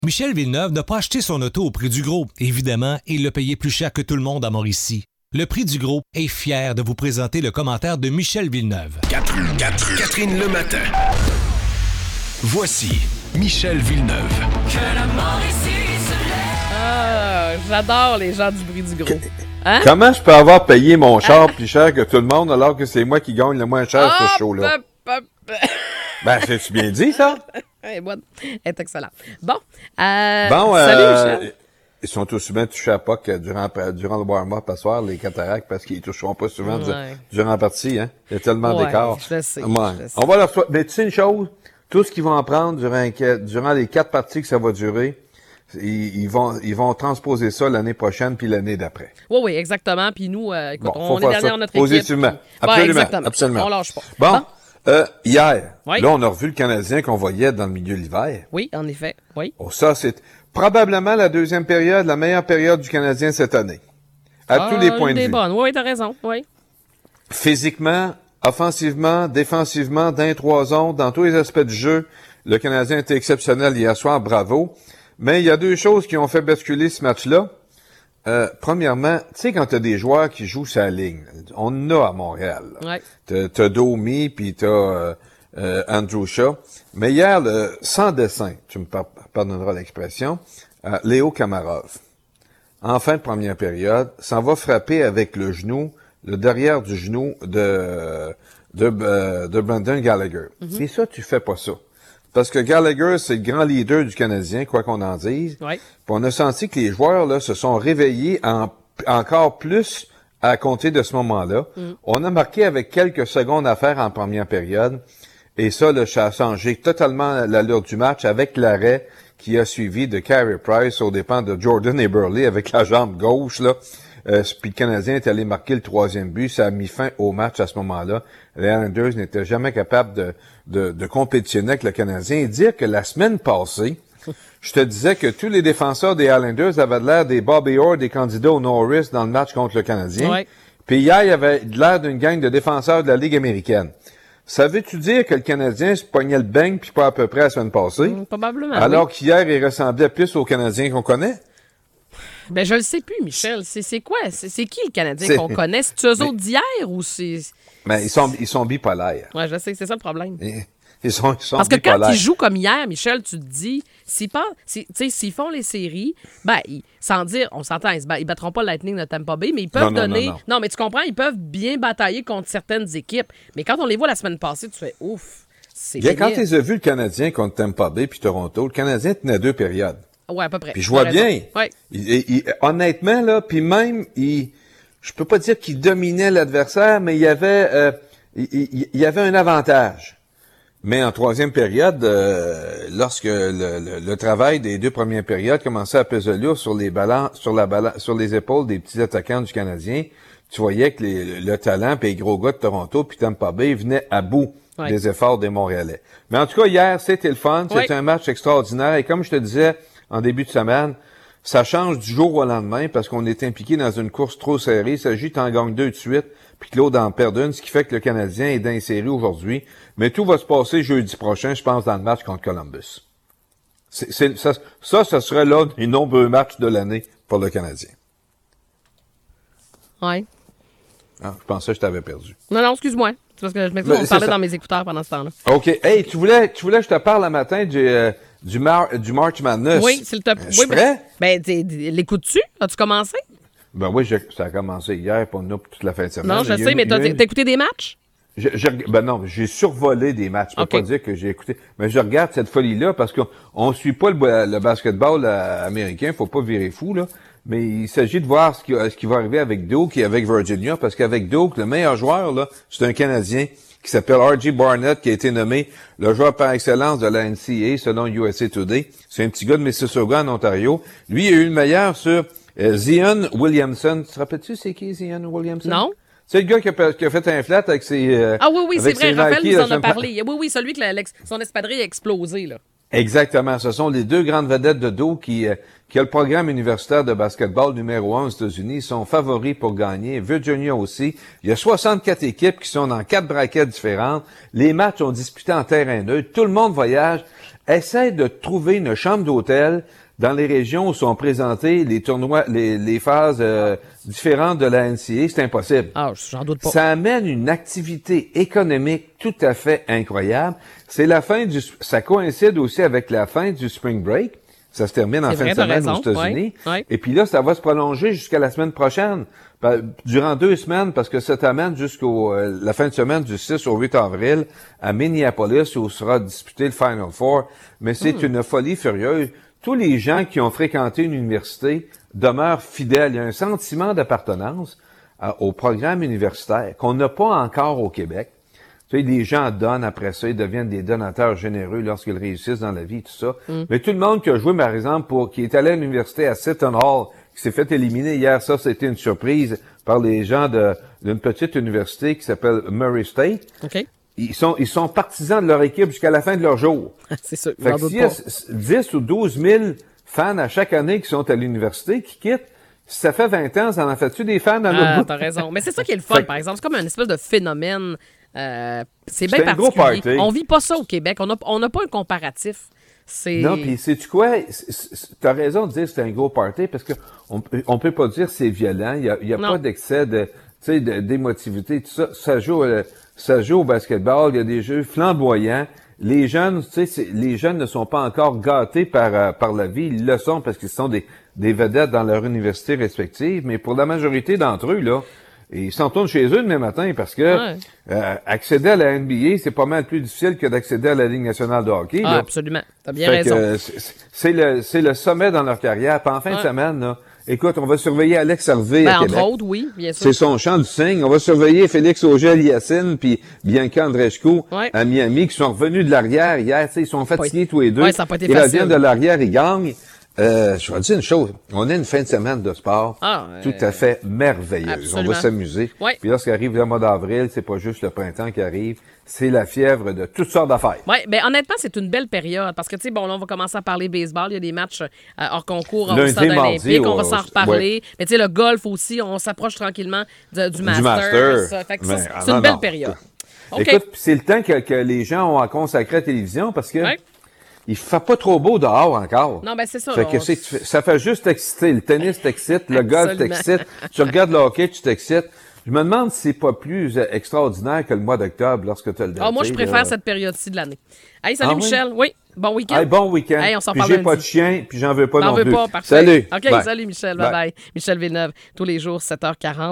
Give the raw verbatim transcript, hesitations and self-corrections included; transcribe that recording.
Michel Villeneuve n'a pas acheté son auto au prix du gros. Évidemment, il l'a payé plus cher que tout le monde à Mauricie. Le prix du gros est fier de vous présenter le commentaire de Michel Villeneuve. Catherine, Catherine, Catherine le matin. Voici Michel Villeneuve. Que la Mauricie se lève. Ah, j'adore les gens du prix du gros. Hein? Comment je peux avoir payé mon char plus cher que tout le monde alors que c'est moi qui gagne le moins cher sur ce show-là? Pop, pop, pop. Ben, c'est-tu bien dit, ça? Elle est bonne. Elle est excellente. Bon. Euh, Bon, salut, euh, Michel. ils sont aussi bien touchés à P O C durant, durant le warm-up à soir, les cataractes, parce qu'ils toucheront pas souvent du- Ouais. durant la partie, hein. Il y a tellement Ouais, d'écart. je le sais, Ouais. je le sais. On va leur so- mais tu sais une chose? Tout ce qu'ils vont en prendre durant, durant les quatre parties que ça va durer, ils, ils vont, ils vont transposer ça l'année prochaine puis l'année d'après. Oui, oui, exactement. Puis nous, euh, écoute, Bon, faut on est faire derrière ça notre équipe. positivement. puis- Absolument, Ouais, exactement. absolument. On lâche pas. Bon, euh, hier, Oui. là, on a revu le Canadien qu'on voyait dans le milieu de l'hiver. Oui, en effet. Oui. Oh, ça, c'est probablement la deuxième période, la meilleure période du Canadien cette année. À Ah, tous les points une de des vue. bonnes. Oui, t'as raison. Oui. Physiquement, offensivement, défensivement, dans les trois zones, dans tous les aspects du jeu, le Canadien était exceptionnel hier soir, bravo. Mais il y a deux choses qui ont fait basculer ce match-là. Euh, premièrement, tu sais, quand t'as des joueurs qui jouent sa ligne, on en a à Montréal. là. Ouais. T'as, t'as Domi, puis t'as euh, euh, Andrew Shaw. Mais hier, le, sans dessin, tu me par- pardonneras l'expression, euh, Léo Kamarov, en fin de première période, s'en va frapper avec le genou, le derrière du genou de de, euh, de Brendan Gallagher. Et ça, tu fais pas ça. Parce que Gallagher, c'est le grand leader du Canadien, quoi qu'on en dise. Oui. Puis on a senti que les joueurs là se sont réveillés en, encore plus à compter de ce moment-là. On a marqué avec quelques secondes à faire en première période. Et ça, là, ça a changé totalement l'allure du match avec l'arrêt qui a suivi de Carey Price aux dépens de Jordan Eberle avec la jambe gauche, là. Euh, puis le Canadien est allé marquer le troisième but. Ça a mis fin au match à ce moment-là. Les Islanders n'étaient jamais capables de, de, de compétitionner avec le Canadien. Et dire que la semaine passée, je te disais que tous les défenseurs des Islanders avaient l'air des Bobby Orr, des candidats au Norris dans le match contre le Canadien. Ouais. Puis hier, il y avait l'air d'une gang de défenseurs de la Ligue américaine. Ça veut-tu dire que le Canadien se pognait le beigne puis pas à peu près la semaine passée? Mm, probablement. Alors oui. qu'hier, il ressemblait plus au Canadien qu'on connaît? Ben, je le sais plus, Michel. C'est, c'est quoi? C'est, c'est qui le Canadien C'est- qu'on connaît? C'est eux Mais- autres d'hier ou c'est. Mais ils sont, ils sont bipolaires. Ouais, je sais, c'est ça le problème. Ils sont, ils sont Parce que quand bipolaires. ils jouent comme hier, Michel, tu te dis, s'ils, pas, si, tu sais, s'ils font les séries, ben, ils- sans dire, on s'entend, ils, se bat- ils battront pas le Lightning de Tampa Bay, mais ils peuvent Non, non, donner. non, non. mais tu comprends, ils peuvent bien batailler contre certaines équipes. Mais quand on les voit la semaine passée, tu fais ouf. C'est Bien, quand pénible. ils ont vu le Canadien contre Tampa Bay puis Toronto, le Canadien tenait deux périodes. Ouais, à peu près. Puis je vois T'as raison. bien. Ouais. Il- il- il- honnêtement, là, puis même, il, je peux pas dire qu'il dominait l'adversaire, mais il y avait, euh, il, il- il y avait un avantage. Mais en troisième période, euh, lorsque le, le- le travail des deux premières périodes commençait à peser lourd sur les ballons, sur la balan- sur les épaules des petits attaquants du Canadien, tu voyais que les- le talent puis les gros gars de Toronto puis Tampa Bay venaient à bout Ouais. des efforts des Montréalais. Mais en tout cas, hier, c'était le fun. C'était Ouais. un match extraordinaire. Et comme je te disais en début de semaine, ça change du jour au lendemain parce qu'on est impliqué dans une course trop serrée. Il s'agit d'en gagner deux de suite, puis que l'autre en perd une, ce qui fait que le Canadien est dans les séries aujourd'hui. Mais tout va se passer jeudi prochain, je pense, dans le match contre Columbus. C'est, c'est, ça, ça, ça serait là les nombreux matchs de l'année pour le Canadien. Ouais. Ah, je pensais que je t'avais perdu. Non, non, excuse-moi. C'est parce que je m'excuse, Mais on c'est parlait ça. dans mes écouteurs pendant ce temps-là. OK. Hey, tu voulais, tu voulais que je te parle le matin du, euh, du, Mar- du March Madness. Oui, s'il te plaît. Je suis Oui, prêt? Ben, t'es- l'écoutes-tu? As-tu commencé? Ben oui, je- ça a commencé hier, pour nous, pour toute la fin de semaine. Non, je Il y a sais, une- mais il y a t'as, une- t'as écouté des matchs? Je, je- ben non, j'ai survolé des matchs. Je peux OK. pas dire que j'ai écouté. Mais je regarde cette folie-là parce qu'on on suit pas le, le basketball euh, américain. Faut pas virer fou, là. Mais il s'agit de voir ce qui, ce qui va arriver avec Duke et avec Virginia. Parce qu'avec Duke, le meilleur joueur, là, c'est un Canadien qui s'appelle R J Barnett, qui a été nommé le joueur par excellence de la N C A A selon U S A Today. C'est un petit gars de Mississauga en Ontario. Lui, il a eu le meilleur sur euh, Zion Williamson. Tu te rappelles-tu c'est qui Zion Williamson? Non. C'est le gars qui a, qui a fait un flat avec ses... euh, Ah oui, oui, c'est avec vrai. ses Raphaël Nike nous la en a semaine- parlé. Oui, oui, celui que la- l'ex- son espadrille a explosé, là. Exactement. Ce sont les deux grandes vedettes de dos qui, euh, qui a le programme universitaire de basketball numéro un aux États-Unis. Ils sont favoris pour gagner. Virginia aussi. Il y a soixante-quatre équipes qui sont dans quatre braquettes différentes. Les matchs sont disputés en terrain neutre. Tout le monde voyage. essaie de trouver une chambre d'hôtel dans les régions où sont présentés les tournois, les, les phases euh, différentes de la N C A A. C'est impossible. Ah, j'en doute pas. Ça amène une activité économique tout à fait incroyable. C'est la fin du, ça coïncide aussi avec la fin du spring break. Ça se termine en C'est fin vrai, de semaine t'as aux raison. États-Unis. Ouais, ouais. Et puis là, ça va se prolonger jusqu'à la semaine prochaine. Pa- Durant deux semaines, parce que ça t'amène jusqu'au euh, la fin de semaine du six au huit avril à Minneapolis où sera disputé le Final Four. Mais c'est Hmm. une folie furieuse. Tous les gens qui ont fréquenté une université demeurent fidèles. Il y a un sentiment d'appartenance euh, au programme universitaire qu'on n'a pas encore au Québec. Tu sais, les gens donnent après ça, ils deviennent des donateurs généreux lorsqu'ils réussissent dans la vie, tout ça. Mm. Mais tout le monde qui a joué, par exemple, pour, qui est allé à l'université à Seton Hall, qui s'est fait éliminer hier, ça, c'était une surprise par les gens de, d'une petite université qui s'appelle Murray State. OK. Ils sont, ils sont partisans de leur équipe jusqu'à la fin de leur jour. C'est sûr. Fait J'en que doute s'il y a pas. dix ou douze mille fans à chaque année qui sont à l'université, qui quittent, si ça fait vingt ans, ça en fait-tu des fans dans Ah, notre bout? t'as raison. Mais c'est ça qui est le fun, Fait que- par exemple. C'est comme un espèce de phénomène. Euh, c'est C'est bien un gros particulier. party. On vit pas ça au Québec. On n'a on n'a pas un comparatif. C'est... Non, puis sais-tu quoi? C'est- c'est- T'as raison de dire que c'est un gros party parce que on, peut- on peut pas dire que c'est violent. Il y a, il y a Non. pas d'excès de, tu sais, de- d'émotivité, tout ça. Ça joue, euh, ça joue au basketball. Il y a des jeux flamboyants. Les jeunes, tu sais, c'est- les jeunes ne sont pas encore gâtés par euh, par la vie. Ils le sont parce qu'ils sont des des vedettes dans leur université respective. Mais pour la majorité d'entre eux, là, ils s'en tournent chez eux demain matin parce que Ouais. euh, accéder à la N B A, c'est pas mal plus difficile que d'accéder à la Ligue nationale de hockey. Ah, là. absolument. T'as bien Fait raison. que, euh, c'est- c'est le, c'est le sommet dans leur carrière. Puis en fin Ouais. de semaine, là, écoute, on va surveiller Alex Harvey Ben, à entre Québec. autres, oui, bien sûr. C'est son champ du cygne. On va surveiller Félix Auger-Aliassime puis Bianca Andreescu Ouais. à Miami qui sont revenus de l'arrière hier. Tu sais, ils sont fatigués tous les deux. Ouais, ça a pas été ils facile. reviennent de l'arrière, ils gagnent. Euh, je vais te dire une chose. On a une fin de semaine de sport Ah, euh, tout à fait merveilleuse. absolument. On va s'amuser. Ouais. Puis lorsqu'arrive le mois d'avril, c'est pas juste le printemps qui arrive, c'est la fièvre de toutes sortes d'affaires. Oui, bien honnêtement, c'est une belle période parce que, tu sais, bon, là, on va commencer à parler baseball. Il y a des matchs euh, hors concours au Lundi, stade mardi, olympique. On va au- s'en reparler. ouais. Mais tu sais, le golf aussi, on s'approche tranquillement de- du Masters. Master. Fait que ça, Mais, c'est ah, une non, belle non. période. OK. Écoute, puis c'est le temps que, que les gens ont à consacrer à la télévision parce que Ouais. il fait pas trop beau dehors encore. Non, ben c'est ça. Fait là, que on- c'est que tu fais- ça fait juste t'exciter. Le tennis t'excite, le golf Absolument. t'excite. Tu regardes le hockey, tu t'excites. Je me demande si c'est pas plus euh, extraordinaire que le mois d'octobre lorsque tu as le Ah, moi, je tu sais, préfère là. cette période-ci de l'année. Hey, salut Ah oui? Michel. Oui, bon week-end. Hey, bon week-end. Hey, on s'en Puis parle j'ai lundi. pas de chien, puis j'en veux pas T'en non veux plus. pas, parfait. Salut. OK, Bye. salut Michel. Bye. Bye bye. Michel Villeneuve, tous les jours, sept heures quarante.